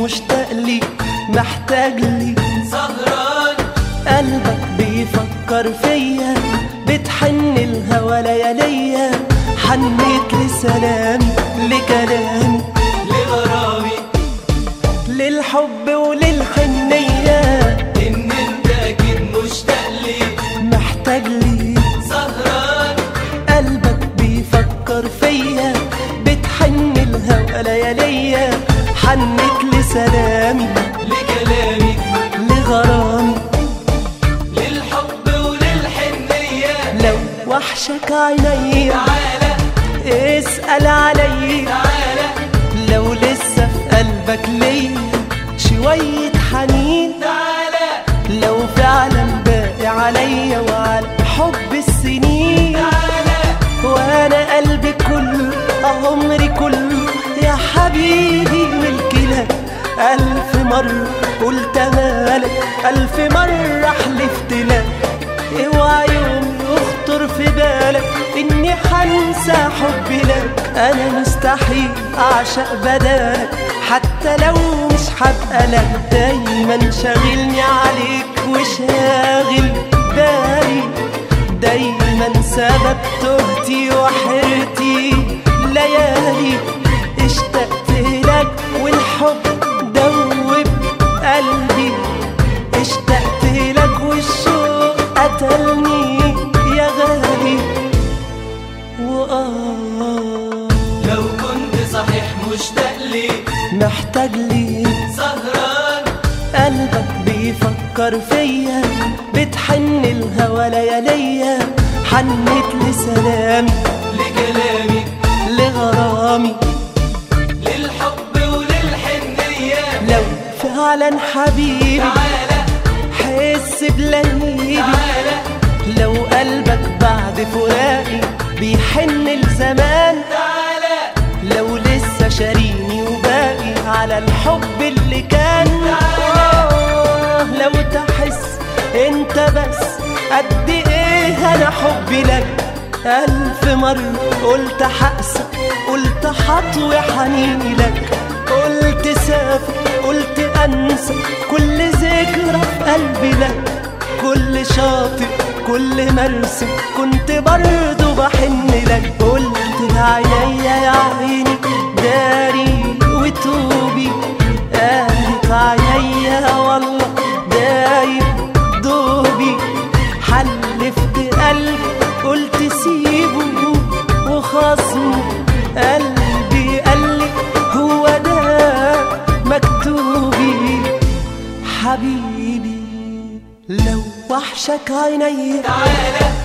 مشتاق لي محتاج لي سهران قلبك بيفكر فيا بتحن الهوى لياليا حنيت لسلامي لكلامي لغرامي للحب وللحنية إن أنت أكيد مشتاق لي محتاج لي سهران قلبك بيفكر فيا بتحن الهوى لياليا حنيت لسلامي لكلامي لغرامي للحب وللحنية لو وحشك عيني تعالى اسأل علي تعالى لو لسه في قلبك ليا شوية حنين تعالى لو فعلا باقي عليا وعلى حب السنين تعالى وانا قلبي كله عمري كله يا حبيبي ملكي لك ألف مرة قلت مالك ألف مرة حلفت لك اوعى يوم يخطر في بالك اني حنسى حبي لك انا مستحيل اعشق بدالك حتى لو مش هبقى لك دايما شاغلني عليك وشاغل بالي دايما سبب تهتي وحيرتي ليالي اشتقت لك والحب دوب قلبي اشتقت لك والشوق قتلني يا غالي لو كنت صحيح مشتاق لي محتاج لي سهران قلبك بيفكر فيا بتحن الهوى لياليا حنيت لسلامي لكلامي لغرامي للحب وللحنية لو فعلا حبيبي تعالى حس بلهيبي تعالى لو قلبك بعد فراقي بيحن الزمان تعالى لو لسه شاريني وباقي على الحب اللي كان لو تحس انت بس قد ايه انا حبي لك ألف مرة قلت حقسى قلت حطوي حنيني لك قلت سافر قلت انسى كل ذكرى في قلبي لك كل شاطئ كل مرسم كنت برضو بحن لك قلت عينيا يا عيني داري وتوبي قالت عينيا والله دايب دوبي حلفت قلبي قلت سيبه وخصمه قلبي قالي هو ده مكتوبي حبيبي لو وحشك عيني تعالى